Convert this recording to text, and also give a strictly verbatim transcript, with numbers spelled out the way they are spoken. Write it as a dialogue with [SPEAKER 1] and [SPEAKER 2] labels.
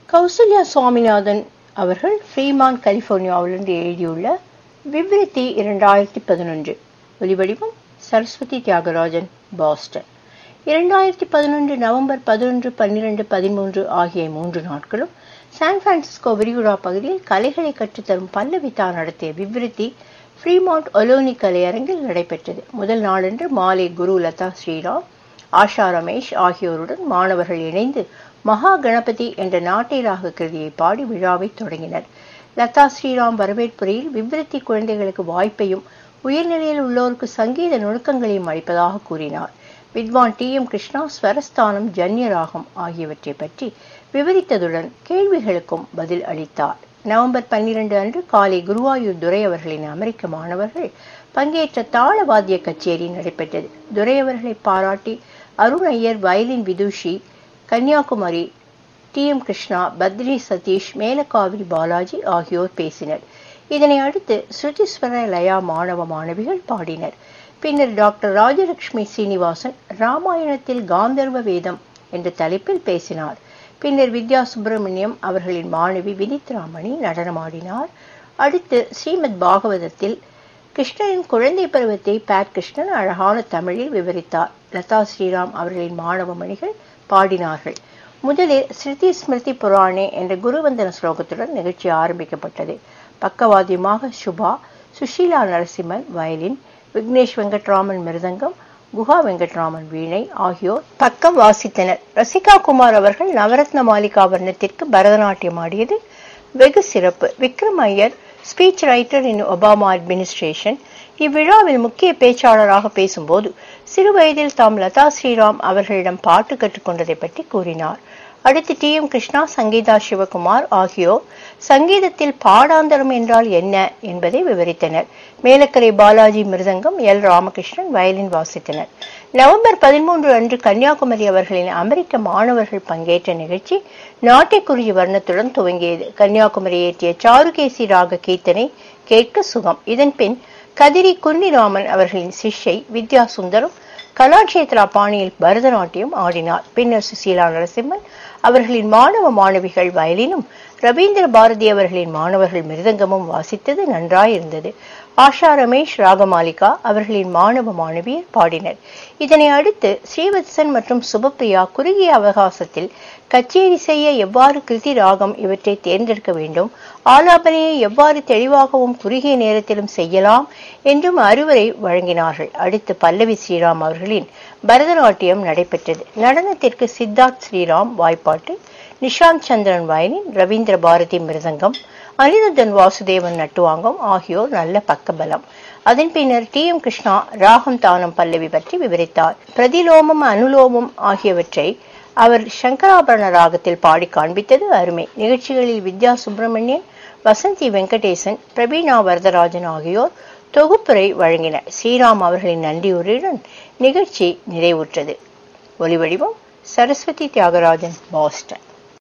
[SPEAKER 1] கௌசல்யா சுவாமிநாதன் அவர்கள் ஃப்ரீமான் கலிபோர்னியாவிலிருந்து எழுதியுள்ள விவ்ரித்தி இரண்டாயிரத்தி பதினொன்று. ஒலிவடிவம் சரஸ்வதி தியாகராஜன், பாஸ்டன். இரண்டாயிரத்தி பதினொன்று நவம்பர் பதினொன்று பன்னிரண்டு பதிமூன்று ஆகிய மூன்று நாட்களும் சான் பிரான்சிஸ்கோ விரிகுடா பகுதியில் கலைகளை கற்றுத்தரும் பல்லவிதா நடத்திய விவ்ரித்தி ஃப்ரீமான்ட் ஒலோனி கலையரங்கில் நடைபெற்றது. முதல் நாளன்று மாலை குரு லதா ஸ்ரீராம், ஆஷா ரமேஷ் ஆகியோருடன் மாணவர்கள் இணைந்து மகா கணபதி என்ற நாட்டை ராக கிருதியை பாடி விழாவை தொடங்கினர். லதா ஸ்ரீராம் வரவேற்புரையில் விவ்ரித்தி குழந்தைகளுக்கு வாய்ப்பையும் உயர்நிலையில் உள்ளோருக்கு சங்கீத நுணுக்கங்களையும் அளிப்பதாக கூறினார். வித்வான் டி எம் கிருஷ்ணா ஸ்வரஸ்தானம், ஜன்ய ராகம் ஆகியவற்றை பற்றி விவரித்ததுடன் கேள்விகளுக்கும் பதில் அளித்தார். நவம்பர் பன்னிரண்டு அன்று காலை குருவாயூர் துரை அவர்களின் அமெரிக்க மாணவர்கள் பங்கேற்ற தாள வாத்திய கச்சேரி நடைபெற்றது. துரை அவர்களை பாராட்டி அருண் ஐயர், வயலின் விதுஷி, கன்னியாகுமரி டி எம் கிருஷ்ணா, பத்ரி சதீஷ், மேலக்காவிரி பாலாஜி ஆகியோர் பேசினர். இதனை அடுத்து ஸ்ருதிஸ்வர லயா மாணவ மாணவிகள் பாடினர். பின்னர் டாக்டர் ராஜலட்சுமி சீனிவாசன் ராமாயணத்தில் காந்தர்வ வேதம் என்ற தலைப்பில் பேசினார். பின்னர் வித்யா சுப்பிரமணியம் அவர்களின் மாணவி வினித்ராமணி நடனமாடினார். அடுத்து ஸ்ரீமத் பாகவதத்தில் கிருஷ்ணனின் குழந்தை பருவத்தை பேட் கிருஷ்ணன் அழகான தமிழில் விவரித்தார். லதா ஸ்ரீராம் அவர்களின் மாணவ மணிகள் பாடினார்கள். முதலில் ஸ்ருதி ஸ்மிருதி புராணே என்ற குருவந்தன ஸ்லோகத்துடன் நிகழ்ச்சி ஆரம்பிக்கப்பட்டது. பக்கவாத்தியமாக சுபா, சுஷீலா நரசிம்மன் வயலின், விக்னேஷ் வெங்கட்ராமன் மிருதங்கம், குஹா வெங்கட்ராமன் வீணை ஆகியோர் பக்கம் வாசித்தனர். ரசிகா குமார் அவர்கள் நவரத்ன மாலிகா வர்ணத்திற்கு பரதநாட்டியம் ஆடியது வெகு சிறப்பு. Vikram Iyer, speech writer in Obama administration, இவ்விழாவில் முக்கிய பேச்சாளராக பேசும்போது சிறு வயதில் தாம் லதா ஸ்ரீராம் அவர்களிடம் பாட்டு கற்றுக்கொண்டதை பற்றி கூறினார். அடுத்து டி எம் கிருஷ்ணா, சங்கீதா சிவகுமார் ஆகியோர் சங்கீதத்தில் பாடாந்தரம் என்றால் என்ன என்பதை விவரித்தனர். மேலக்கரை பாலாஜி மிருதங்கம், எல் ராமகிருஷ்ணன் வயலின் வாசித்தனர். நவம்பர் பதிமூன்று அன்று கன்னியாகுமரி அவர்களின் அமெரிக்க மாணவர்கள் பங்கேற்ற நிகழ்ச்சி நாட்டைக்குரிய வர்ணத்துடன் துவங்கியது. கன்னியாகுமரி ஏற்றிய சாருகேசி ராக கீர்த்தனை கேட்க சுகம். இதன் பின் கதிரி குன்னிராமன் அவர்களின் சிஷ்யை வித்யா சுந்தரம் கலாட்சேத்ரா பாணியில் பரதநாட்டியம் ஆடினார். பின்னர் சுசீலா நரசிம்மன் அவர்களின் மாணவ மாணவிகள் வயலினும், ரவீந்திர பாரதி அவர்களின் மாணவர்கள் மிருதங்கமும் வாசித்தது நன்றாயிருந்தது. ஆஷா ரமேஷ், ராகமாலிகா அவர்களின் மாணவ மாணவியர் பாடினர். இதனை அடுத்து ஸ்ரீவத்சன் மற்றும் சுபப்பிரியா குறுகிய அவகாசத்தில் கச்சேரி செய்ய எவ்வாறு கிருதி, ராகம் இவற்றை தேர்ந்தெடுக்க வேண்டும், ஆலாபனையை எவ்வாறு தெளிவாகவும் குறுகிய நேரத்திலும் செய்யலாம் என்றும் அறிவுரை வழங்கினார்கள். அடுத்து பல்லவி ஸ்ரீராம் அவர்களின் பரதநாட்டியம் நடைபெற்றது. நடனத்திற்கு சித்தார்த் ஸ்ரீராம் வாய்ப்பாட்டு, நிஷாந்த் சந்திரன் வயலின், ரவீந்திர பாரதி மிருதங்கம், அனிருத்தன் வாசுதேவன் நட்டுவாங்கம் ஆகியோர் நல்ல பக்கபலம். அதன் பின்னர் டி எம் கிருஷ்ணா ராகம் தானம் பல்லவி பற்றி விவரித்தார். பிரதிலோமம், அனுலோமம் ஆகியவற்றை அவர் சங்கராபரண ராகத்தில் பாடி காண்பித்தது அருமை. நிகழ்ச்சிகளில் வித்யா சுப்பிரமணியன், வசந்தி வெங்கடேசன், பிரபீனா வரதராஜன் ஆகியோர் தொகுப்புரை வழங்கினர். ஸ்ரீராம் அவர்களின் நன்றியுரையுடன் நிகழ்ச்சி நிறைவுற்றது. ஒலிவடிவம் சரஸ்வதி தியாகராஜன், பாஸ்டன்.